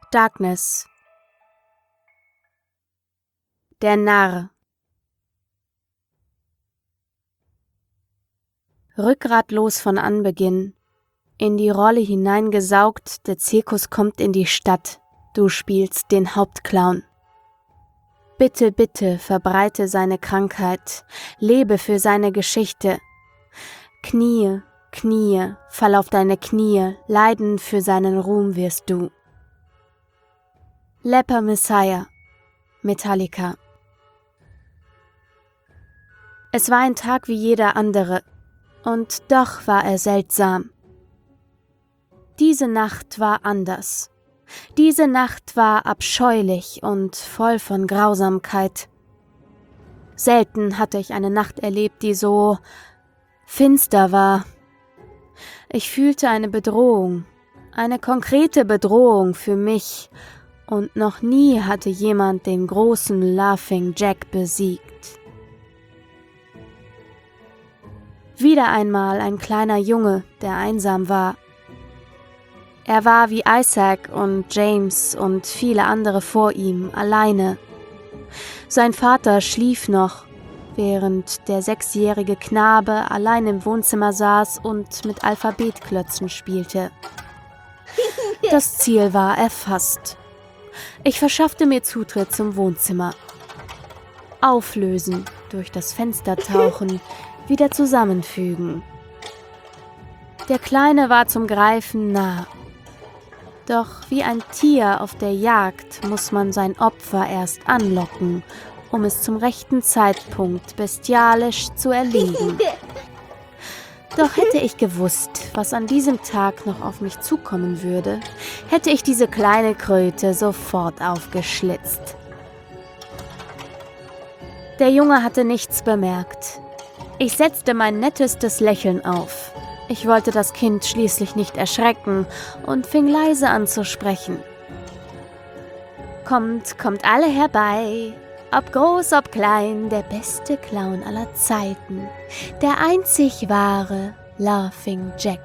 Darkness. Der Narr. Rückgratlos von Anbeginn, in die Rolle hineingesaugt, der Zirkus kommt in die Stadt, du spielst den Hauptclown. Bitte, bitte, verbreite seine Krankheit, lebe für seine Geschichte. Knie, Knie, fall auf deine Knie, leiden für seinen Ruhm wirst du. Leper Messiah, Metallica. Es war ein Tag wie jeder andere, und doch war er seltsam. Diese Nacht war anders. Diese Nacht war abscheulich und voll von Grausamkeit. Selten hatte ich eine Nacht erlebt, die so finster war. Ich fühlte eine Bedrohung, eine konkrete Bedrohung für mich, und noch nie hatte jemand den großen Laughing Jack besiegt. Wieder einmal ein kleiner Junge, der einsam war. Er war wie Isaac und James und viele andere vor ihm, alleine. Sein Vater schlief noch, während der 6-jährige Knabe allein im Wohnzimmer saß und mit Alphabetklötzen spielte. Das Ziel war erfasst. Ich verschaffte mir Zutritt zum Wohnzimmer. Auflösen, durch das Fenster tauchen, wieder zusammenfügen. Der Kleine war zum Greifen nah. Doch wie ein Tier auf der Jagd muss man sein Opfer erst anlocken, um es zum rechten Zeitpunkt bestialisch zu erlegen. Doch hätte ich gewusst, was an diesem Tag noch auf mich zukommen würde, hätte ich diese kleine Kröte sofort aufgeschlitzt. Der Junge hatte nichts bemerkt. Ich setzte mein nettestes Lächeln auf. Ich wollte das Kind schließlich nicht erschrecken und fing leise an zu sprechen. Kommt, kommt alle herbei, ob groß, ob klein, der beste Clown aller Zeiten, der einzig wahre Laughing Jack.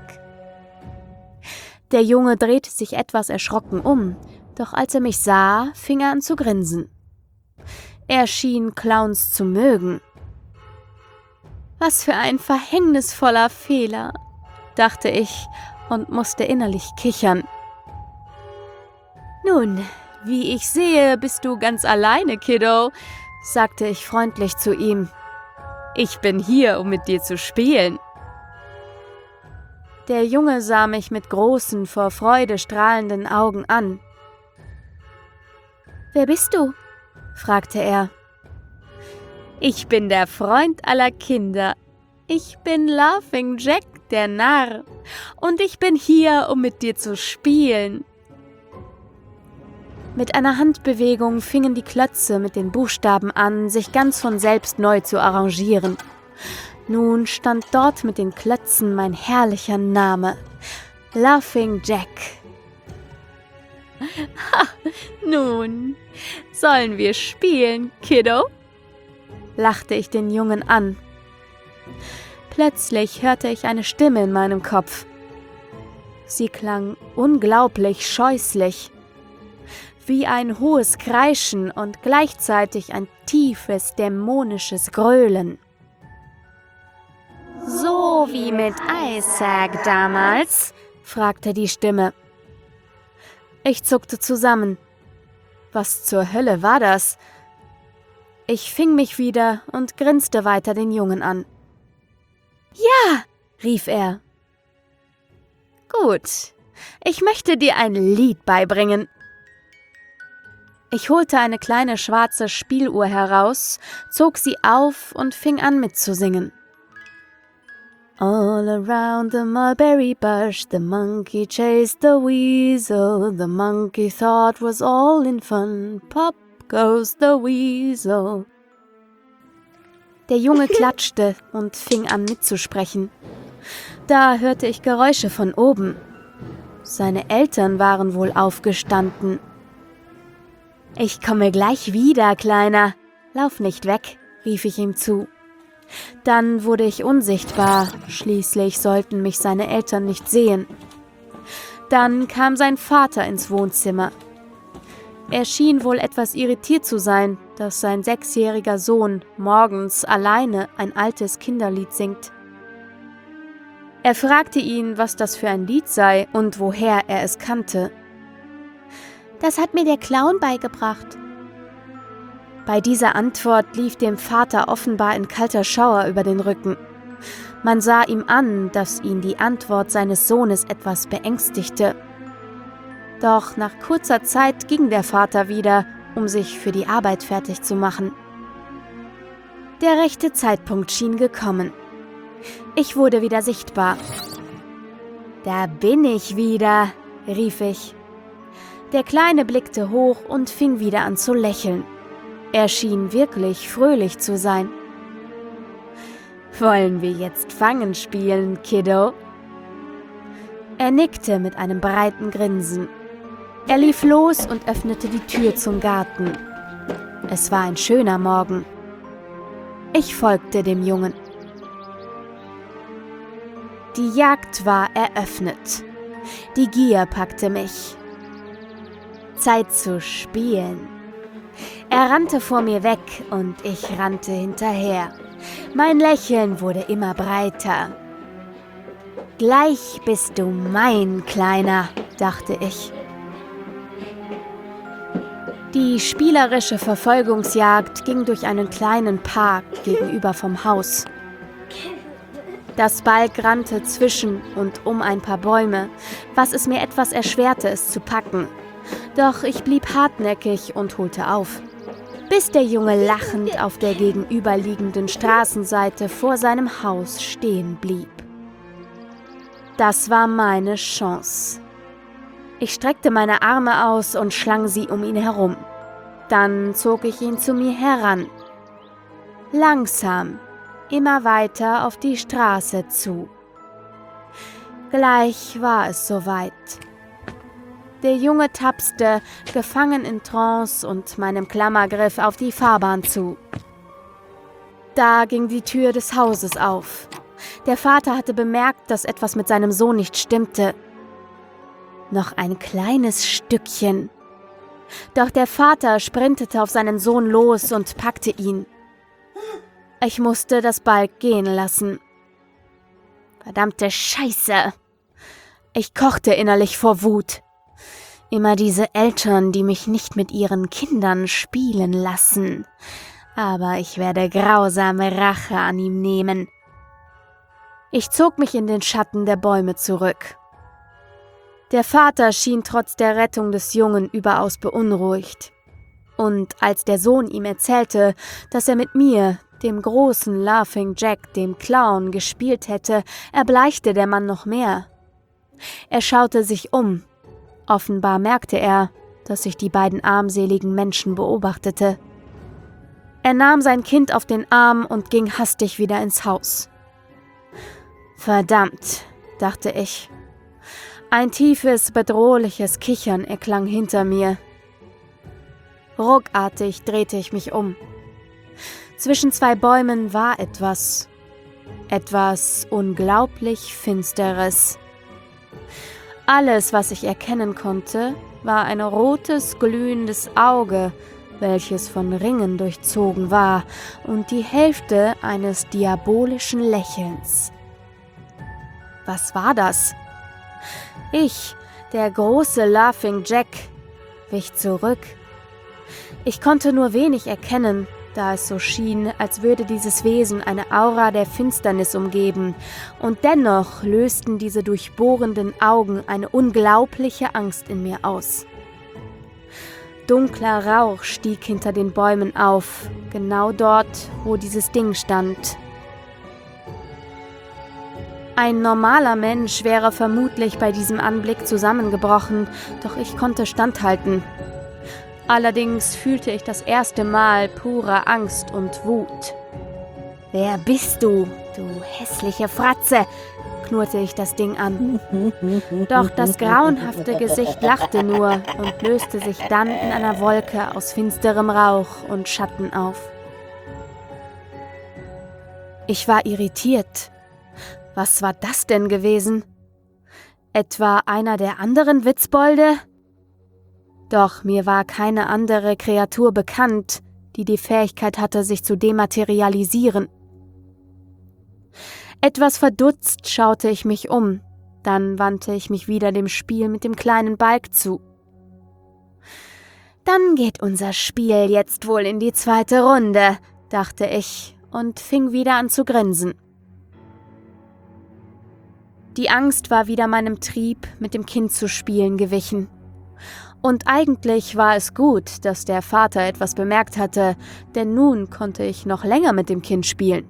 Der Junge drehte sich etwas erschrocken um, doch als er mich sah, fing er an zu grinsen. Er schien Clowns zu mögen. Was für ein verhängnisvoller Fehler, dachte ich und musste innerlich kichern. Nun, wie ich sehe, bist du ganz alleine, Kiddo, sagte ich freundlich zu ihm. Ich bin hier, um mit dir zu spielen. Der Junge sah mich mit großen, vor Freude strahlenden Augen an. Wer bist du? Fragte er. Ich bin der Freund aller Kinder. Ich bin Laughing Jack, der Narr. Und ich bin hier, um mit dir zu spielen. Mit einer Handbewegung fingen die Klötze mit den Buchstaben an, sich ganz von selbst neu zu arrangieren. Nun stand dort mit den Klötzen mein herrlicher Name, Laughing Jack. Ha, nun, sollen wir spielen, Kiddo? Lachte ich den Jungen an. Plötzlich hörte ich eine Stimme in meinem Kopf. Sie klang unglaublich scheußlich, wie ein hohes Kreischen und gleichzeitig ein tiefes, dämonisches Gröhlen. »So wie mit Isaac damals?« fragte die Stimme. Ich zuckte zusammen. Was zur Hölle war das? Ich fing mich wieder und grinste weiter den Jungen an. »Ja«, rief er. »Gut, ich möchte dir ein Lied beibringen.« Ich holte eine kleine schwarze Spieluhr heraus, zog sie auf und fing an mitzusingen. All around the mulberry bush, the monkey chased the weasel. The monkey thought was all in fun. Pop goes the weasel. Der Junge klatschte und fing an mitzusprechen. Da hörte ich Geräusche von oben. Seine Eltern waren wohl aufgestanden. »Ich komme gleich wieder, Kleiner. Lauf nicht weg«, rief ich ihm zu. Dann wurde ich unsichtbar, schließlich sollten mich seine Eltern nicht sehen. Dann kam sein Vater ins Wohnzimmer. Er schien wohl etwas irritiert zu sein, dass sein 6-jähriger Sohn morgens alleine ein altes Kinderlied singt. Er fragte ihn, was das für ein Lied sei und woher er es kannte. »Das hat mir der Clown beigebracht.« Bei dieser Antwort lief dem Vater offenbar ein kalter Schauer über den Rücken. Man sah ihm an, dass ihn die Antwort seines Sohnes etwas beängstigte. Doch nach kurzer Zeit ging der Vater wieder, um sich für die Arbeit fertig zu machen. Der rechte Zeitpunkt schien gekommen. Ich wurde wieder sichtbar. »Da bin ich wieder«, rief ich. Der Kleine blickte hoch und fing wieder an zu lächeln. Er schien wirklich fröhlich zu sein. »Wollen wir jetzt Fangen spielen, Kiddo?« Er nickte mit einem breiten Grinsen. Er lief los und öffnete die Tür zum Garten. Es war ein schöner Morgen. Ich folgte dem Jungen. Die Jagd war eröffnet. Die Gier packte mich. Zeit zu spielen. Er rannte vor mir weg und ich rannte hinterher. Mein Lächeln wurde immer breiter. »Gleich bist du mein Kleiner«, dachte ich. Die spielerische Verfolgungsjagd ging durch einen kleinen Park gegenüber vom Haus. Das Balg rannte zwischen und um ein paar Bäume, was es mir etwas erschwerte, es zu packen. Doch ich blieb hartnäckig und holte auf, bis der Junge lachend auf der gegenüberliegenden Straßenseite vor seinem Haus stehen blieb. Das war meine Chance. Ich streckte meine Arme aus und schlang sie um ihn herum. Dann zog ich ihn zu mir heran. Langsam, immer weiter auf die Straße zu. Gleich war es soweit. Der Junge tapste, gefangen in Trance und meinem Klammergriff auf die Fahrbahn zu. Da ging die Tür des Hauses auf. Der Vater hatte bemerkt, dass etwas mit seinem Sohn nicht stimmte. Noch ein kleines Stückchen. Doch der Vater sprintete auf seinen Sohn los und packte ihn. Ich musste das Balg gehen lassen. Verdammte Scheiße! Ich kochte innerlich vor Wut. Immer diese Eltern, die mich nicht mit ihren Kindern spielen lassen. Aber ich werde grausame Rache an ihm nehmen. Ich zog mich in den Schatten der Bäume zurück. Der Vater schien trotz der Rettung des Jungen überaus beunruhigt. Und als der Sohn ihm erzählte, dass er mit mir, dem großen Laughing Jack, dem Clown, gespielt hätte, erbleichte der Mann noch mehr. Er schaute sich um. Offenbar merkte er, dass ich die beiden armseligen Menschen beobachtete. Er nahm sein Kind auf den Arm und ging hastig wieder ins Haus. Verdammt, dachte ich. Ein tiefes, bedrohliches Kichern erklang hinter mir. Ruckartig drehte ich mich um. Zwischen zwei Bäumen war etwas unglaublich Finsteres. Alles, was ich erkennen konnte, war ein rotes, glühendes Auge, welches von Ringen durchzogen war, und die Hälfte eines diabolischen Lächelns. Was war das? Ich, der große Laughing Jack, wich zurück. Ich konnte nur wenig erkennen, da es so schien, als würde dieses Wesen eine Aura der Finsternis umgeben, und dennoch lösten diese durchbohrenden Augen eine unglaubliche Angst in mir aus. Dunkler Rauch stieg hinter den Bäumen auf, genau dort, wo dieses Ding stand. Ein normaler Mensch wäre vermutlich bei diesem Anblick zusammengebrochen, doch ich konnte standhalten. Allerdings fühlte ich das erste Mal pure Angst und Wut. »Wer bist du, du hässliche Fratze?« knurrte ich das Ding an. Doch das grauenhafte Gesicht lachte nur und löste sich dann in einer Wolke aus finsterem Rauch und Schatten auf. Ich war irritiert. Was war das denn gewesen? Etwa einer der anderen Witzbolde? Doch mir war keine andere Kreatur bekannt, die die Fähigkeit hatte, sich zu dematerialisieren. Etwas verdutzt schaute ich mich um, dann wandte ich mich wieder dem Spiel mit dem kleinen Balg zu. Dann geht unser Spiel jetzt wohl in die 2. Runde, dachte ich und fing wieder an zu grinsen. Die Angst war wieder meinem Trieb, mit dem Kind zu spielen, gewichen. Und eigentlich war es gut, dass der Vater etwas bemerkt hatte, denn nun konnte ich noch länger mit dem Kind spielen.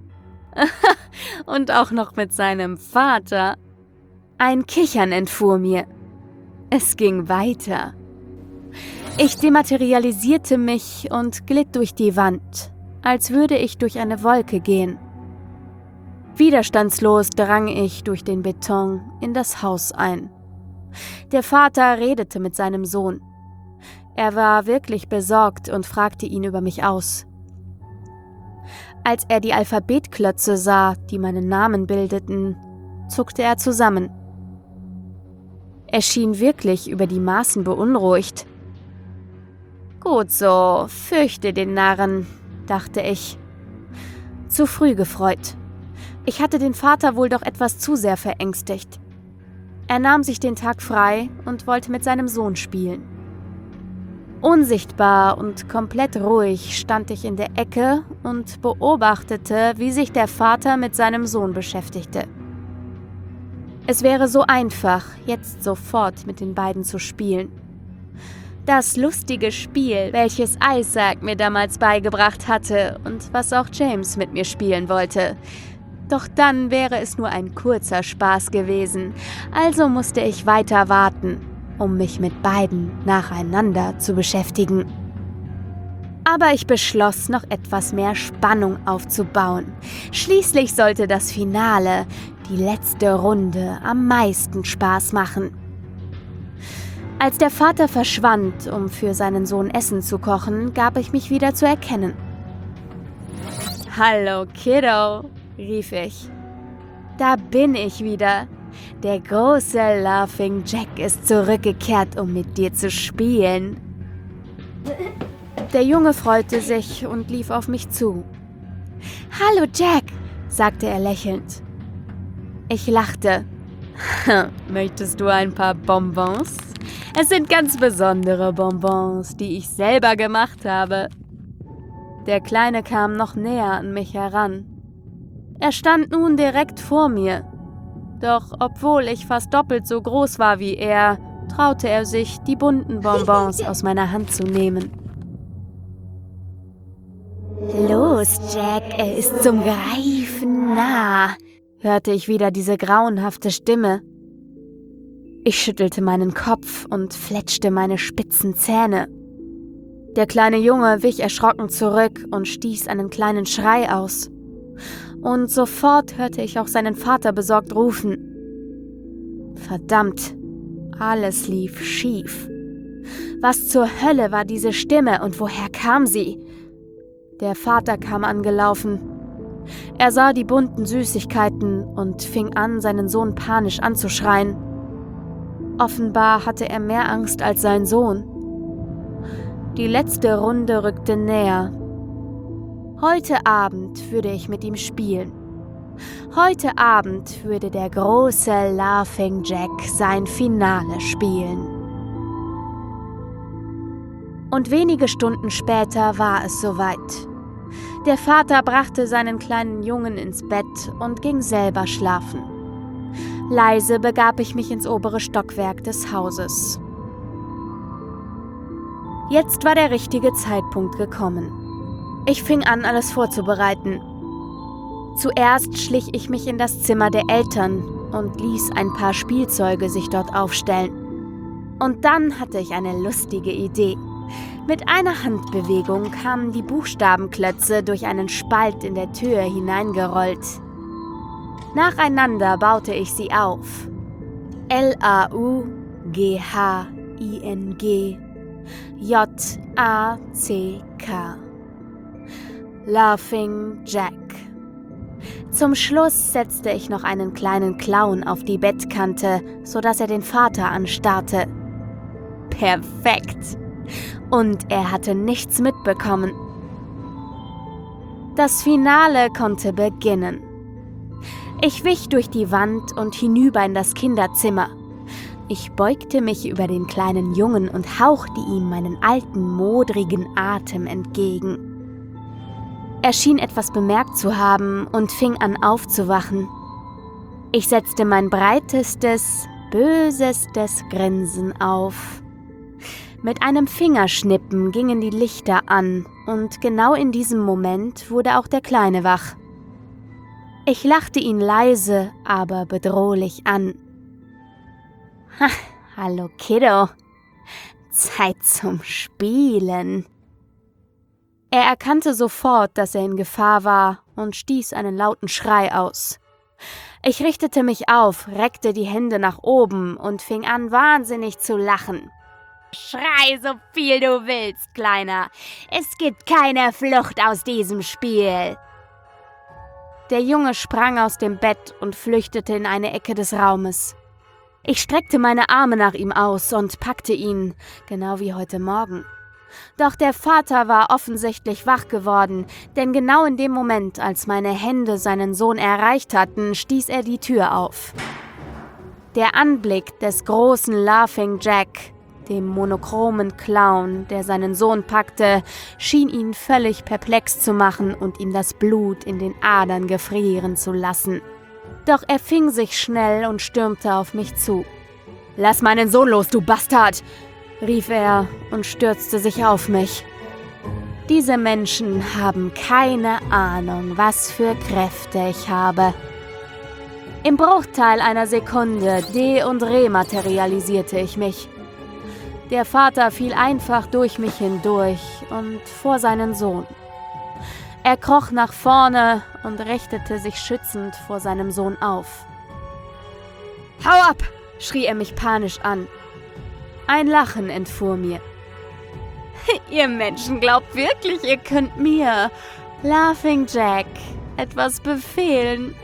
Und auch noch mit seinem Vater. Ein Kichern entfuhr mir. Es ging weiter. Ich dematerialisierte mich und glitt durch die Wand, als würde ich durch eine Wolke gehen. Widerstandslos drang ich durch den Beton in das Haus ein. Der Vater redete mit seinem Sohn. Er war wirklich besorgt und fragte ihn über mich aus. Als er die Alphabetklötze sah, die meinen Namen bildeten, zuckte er zusammen. Er schien wirklich über die Maßen beunruhigt. »Gut so, fürchte den Narren«, dachte ich. Zu früh gefreut. Ich hatte den Vater wohl doch etwas zu sehr verängstigt. Er nahm sich den Tag frei und wollte mit seinem Sohn spielen. Unsichtbar und komplett ruhig stand ich in der Ecke und beobachtete, wie sich der Vater mit seinem Sohn beschäftigte. Es wäre so einfach, jetzt sofort mit den beiden zu spielen. Das lustige Spiel, welches Isaac mir damals beigebracht hatte und was auch James mit mir spielen wollte. Doch dann wäre es nur ein kurzer Spaß gewesen, also musste ich weiter warten, um mich mit beiden nacheinander zu beschäftigen. Aber ich beschloss, noch etwas mehr Spannung aufzubauen. Schließlich sollte das Finale, die letzte Runde, am meisten Spaß machen. Als der Vater verschwand, um für seinen Sohn Essen zu kochen, gab ich mich wieder zu erkennen. »Hallo, Kiddo«, rief ich. »Da bin ich wieder. Der große Laughing Jack ist zurückgekehrt, um mit dir zu spielen.« Der Junge freute sich und lief auf mich zu. »Hallo, Jack«, sagte er lächelnd. Ich lachte. »Möchtest du ein paar Bonbons? Es sind ganz besondere Bonbons, die ich selber gemacht habe.« Der Kleine kam noch näher an mich heran. Er stand nun direkt vor mir. Doch obwohl ich fast doppelt so groß war wie er, traute er sich, die bunten Bonbons aus meiner Hand zu nehmen. »Los, Jack, er ist zum Greifen nah«, hörte ich wieder diese grauenhafte Stimme. Ich schüttelte meinen Kopf und fletschte meine spitzen Zähne. Der kleine Junge wich erschrocken zurück und stieß einen kleinen Schrei aus. Und sofort hörte ich auch seinen Vater besorgt rufen. Verdammt, alles lief schief. Was zur Hölle war diese Stimme und woher kam sie? Der Vater kam angelaufen. Er sah die bunten Süßigkeiten und fing an, seinen Sohn panisch anzuschreien. Offenbar hatte er mehr Angst als sein Sohn. Die letzte Runde rückte näher. Heute Abend würde ich mit ihm spielen. Heute Abend würde der große Laughing Jack sein Finale spielen. Und wenige Stunden später war es soweit. Der Vater brachte seinen kleinen Jungen ins Bett und ging selber schlafen. Leise begab ich mich ins obere Stockwerk des Hauses. Jetzt war der richtige Zeitpunkt gekommen. Ich fing an, alles vorzubereiten. Zuerst schlich ich mich in das Zimmer der Eltern und ließ ein paar Spielzeuge sich dort aufstellen. Und dann hatte ich eine lustige Idee. Mit einer Handbewegung kamen die Buchstabenklötze durch einen Spalt in der Tür hineingerollt. Nacheinander baute ich sie auf. L-A-U-G-H-I-N-G J-A-C-K. Laughing Jack. Zum Schluss setzte ich noch einen kleinen Clown auf die Bettkante, sodass er den Vater anstarrte. Perfekt. Und er hatte nichts mitbekommen. Das Finale konnte beginnen. Ich wich durch die Wand und hinüber in das Kinderzimmer. Ich beugte mich über den kleinen Jungen und hauchte ihm meinen alten, modrigen Atem entgegen. Er schien etwas bemerkt zu haben und fing an aufzuwachen. Ich setzte mein breitestes, bösestes Grinsen auf. Mit einem Fingerschnippen gingen die Lichter an und genau in diesem Moment wurde auch der Kleine wach. Ich lachte ihn leise, aber bedrohlich an. Ha, hallo Kiddo, Zeit zum Spielen. Er erkannte sofort, dass er in Gefahr war und stieß einen lauten Schrei aus. Ich richtete mich auf, reckte die Hände nach oben und fing an, wahnsinnig zu lachen. Schrei so viel du willst, Kleiner. Es gibt keine Flucht aus diesem Spiel. Der Junge sprang aus dem Bett und flüchtete in eine Ecke des Raumes. Ich streckte meine Arme nach ihm aus und packte ihn, genau wie heute Morgen. Doch der Vater war offensichtlich wach geworden, denn genau in dem Moment, als meine Hände seinen Sohn erreicht hatten, stieß er die Tür auf. Der Anblick des großen Laughing Jack, dem monochromen Clown, der seinen Sohn packte, schien ihn völlig perplex zu machen und ihm das Blut in den Adern gefrieren zu lassen. Doch er fing sich schnell und stürmte auf mich zu. »Lass meinen Sohn los, du Bastard!« rief er und stürzte sich auf mich. Diese Menschen haben keine Ahnung, was für Kräfte ich habe. Im Bruchteil einer Sekunde de- und rematerialisierte ich mich. Der Vater fiel einfach durch mich hindurch und vor seinen Sohn. Er kroch nach vorne und richtete sich schützend vor seinem Sohn auf. »Hau ab!« schrie er mich panisch an. Ein Lachen entfuhr mir. »Ihr Menschen glaubt wirklich, ihr könnt mir, Laughing Jack, etwas befehlen?«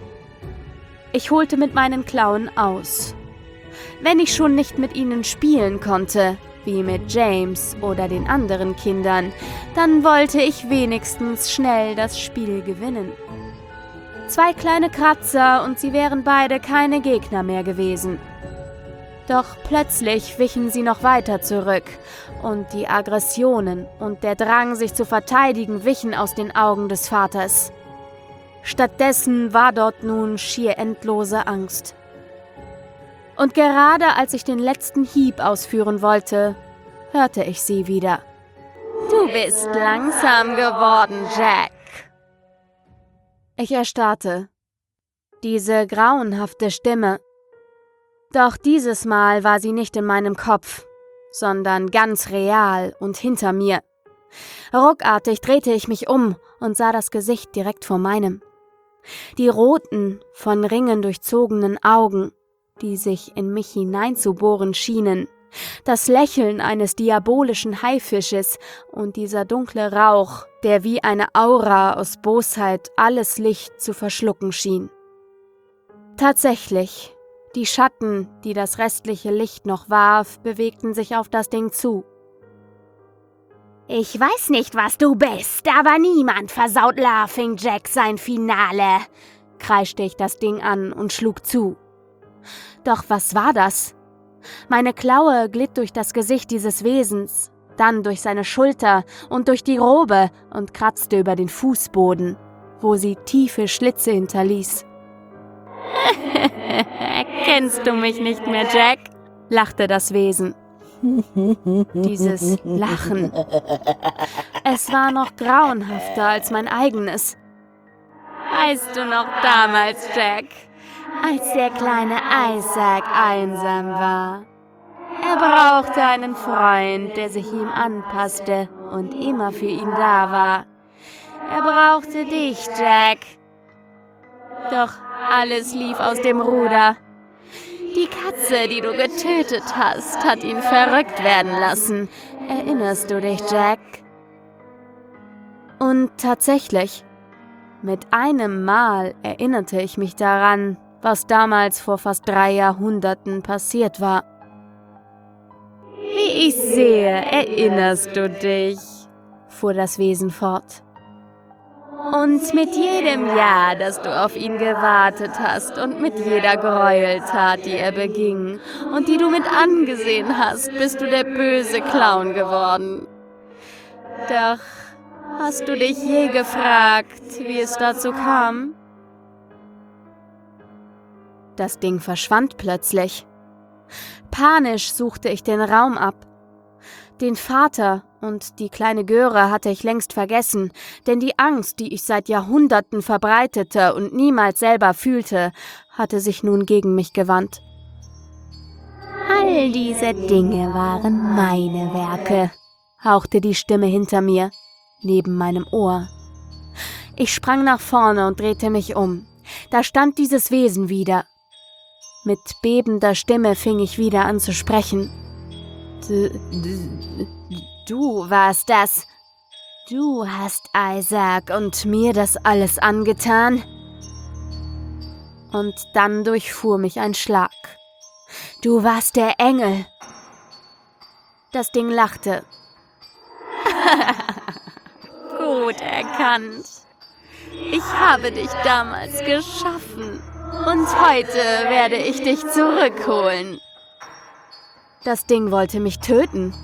Ich holte mit meinen Klauen aus. Wenn ich schon nicht mit ihnen spielen konnte, wie mit James oder den anderen Kindern, dann wollte ich wenigstens schnell das Spiel gewinnen. 2 kleine Kratzer und sie wären beide keine Gegner mehr gewesen. Doch plötzlich wichen sie noch weiter zurück und die Aggressionen und der Drang, sich zu verteidigen, wichen aus den Augen des Vaters. Stattdessen war dort nun schier endlose Angst. Und gerade als ich den letzten Hieb ausführen wollte, hörte ich sie wieder. »Du bist langsam geworden, Jack!« Ich erstarrte. Diese grauenhafte Stimme. Doch dieses Mal war sie nicht in meinem Kopf, sondern ganz real und hinter mir. Ruckartig drehte ich mich um und sah das Gesicht direkt vor meinem. Die roten, von Ringen durchzogenen Augen, die sich in mich hineinzubohren schienen, das Lächeln eines diabolischen Haifisches und dieser dunkle Rauch, der wie eine Aura aus Bosheit alles Licht zu verschlucken schien. Tatsächlich, die Schatten, die das restliche Licht noch warf, bewegten sich auf das Ding zu. »Ich weiß nicht, was du bist, aber niemand versaut Laughing Jack sein Finale«, kreischte ich das Ding an und schlug zu. Doch was war das? Meine Klaue glitt durch das Gesicht dieses Wesens, dann durch seine Schulter und durch die Robe und kratzte über den Fußboden, wo sie tiefe Schlitze hinterließ. »Erkennst du mich nicht mehr, Jack?« lachte das Wesen. Dieses Lachen. Es war noch grauenhafter als mein eigenes. »Weißt du noch damals, Jack, als der kleine Isaac einsam war? Er brauchte einen Freund, der sich ihm anpasste und immer für ihn da war. Er brauchte dich, Jack. Doch alles lief aus dem Ruder. Die Katze, die du getötet hast, hat ihn verrückt werden lassen. Erinnerst du dich, Jack?« Und tatsächlich, mit einem Mal erinnerte ich mich daran, was damals vor fast 3 Jahrhunderten passiert war. Wie ich sehe, erinnerst du dich, fuhr das Wesen fort. Und mit jedem Jahr, dass du auf ihn gewartet hast und mit jeder Gräueltat, die er beging und die du mit angesehen hast, bist du der böse Clown geworden. Doch hast du dich je gefragt, wie es dazu kam? Das Ding verschwand plötzlich. Panisch suchte ich den Raum ab. Den Vater und die kleine Göre hatte ich längst vergessen, denn die Angst, die ich seit Jahrhunderten verbreitete und niemals selber fühlte, hatte sich nun gegen mich gewandt. All diese Dinge waren meine Werke, hauchte die Stimme hinter mir, neben meinem Ohr. Ich sprang nach vorne und drehte mich um. Da stand dieses Wesen wieder. Mit bebender Stimme fing ich wieder an zu sprechen. Du warst das. Du hast Isaac und mir das alles angetan. Und dann durchfuhr mich ein Schlag. Du warst der Engel. Das Ding lachte. Gut erkannt. Ich habe dich damals geschaffen und heute werde ich dich zurückholen. Das Ding wollte mich töten.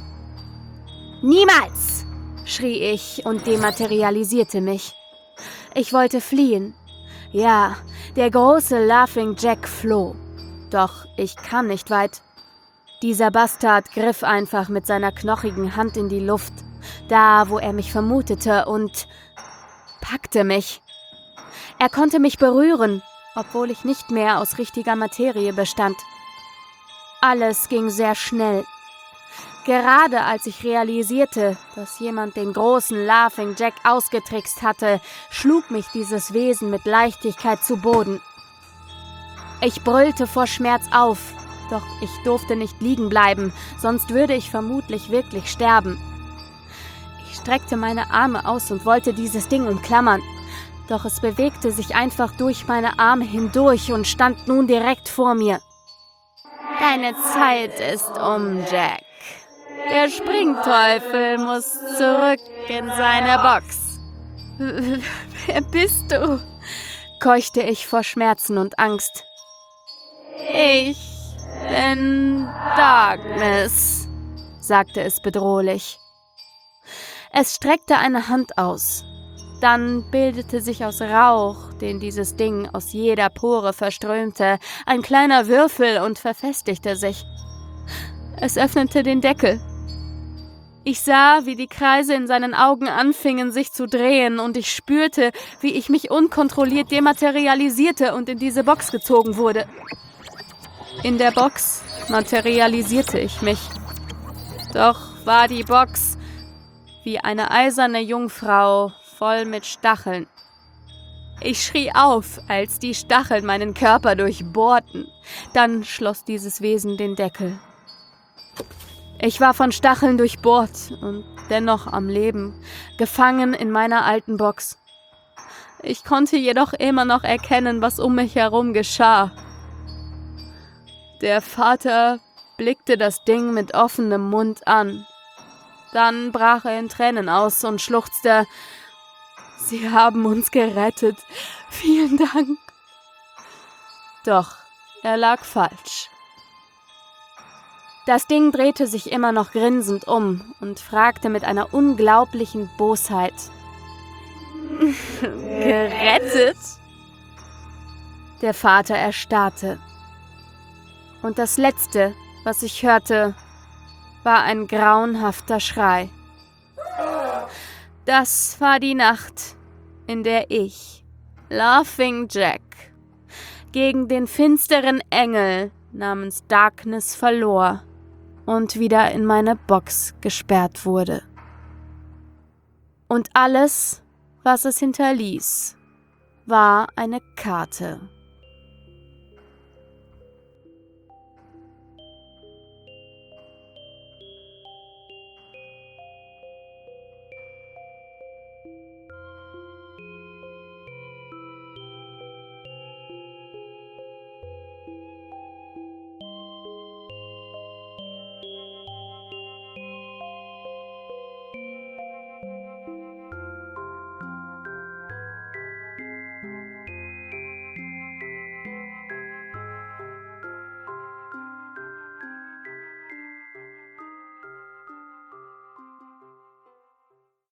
Niemals! Schrie ich und dematerialisierte mich. Ich wollte fliehen. Ja, der große Laughing Jack floh. Doch ich kam nicht weit. Dieser Bastard griff einfach mit seiner knochigen Hand in die Luft, da wo er mich vermutete, und packte mich. Er konnte mich berühren, obwohl ich nicht mehr aus richtiger Materie bestand. Alles ging sehr schnell. Gerade als ich realisierte, dass jemand den großen Laughing Jack ausgetrickst hatte, schlug mich dieses Wesen mit Leichtigkeit zu Boden. Ich brüllte vor Schmerz auf, doch ich durfte nicht liegen bleiben, sonst würde ich vermutlich wirklich sterben. Ich streckte meine Arme aus und wollte dieses Ding umklammern, doch es bewegte sich einfach durch meine Arme hindurch und stand nun direkt vor mir. Deine Zeit ist um, Jack. Der Springteufel muss zurück in seine Box. Wer bist du? Keuchte ich vor Schmerzen und Angst. Ich bin Darkness, sagte es bedrohlich. Es streckte eine Hand aus. Dann bildete sich aus Rauch, den dieses Ding aus jeder Pore verströmte, ein kleiner Würfel und verfestigte sich. Es öffnete den Deckel. Ich sah, wie die Kreise in seinen Augen anfingen, sich zu drehen, und ich spürte, wie ich mich unkontrolliert dematerialisierte und in diese Box gezogen wurde. In der Box materialisierte ich mich. Doch war die Box wie eine eiserne Jungfrau voll mit Stacheln. Ich schrie auf, als die Stacheln meinen Körper durchbohrten. Dann schloss dieses Wesen den Deckel. Ich war von Stacheln durchbohrt und dennoch am Leben, gefangen in meiner alten Box. Ich konnte jedoch immer noch erkennen, was um mich herum geschah. Der Vater blickte das Ding mit offenem Mund an. Dann brach er in Tränen aus und schluchzte: Sie haben uns gerettet. Vielen Dank. Doch er lag falsch. Das Ding drehte sich immer noch grinsend um und fragte mit einer unglaublichen Bosheit: Gerettet? Der Vater erstarrte. Und das Letzte, was ich hörte, war ein grauenhafter Schrei. Das war die Nacht, in der ich, Laughing Jack, gegen den finsteren Engel namens Darkness verlor und wieder in meine Box gesperrt wurde. Und alles, was es hinterließ, war eine Karte.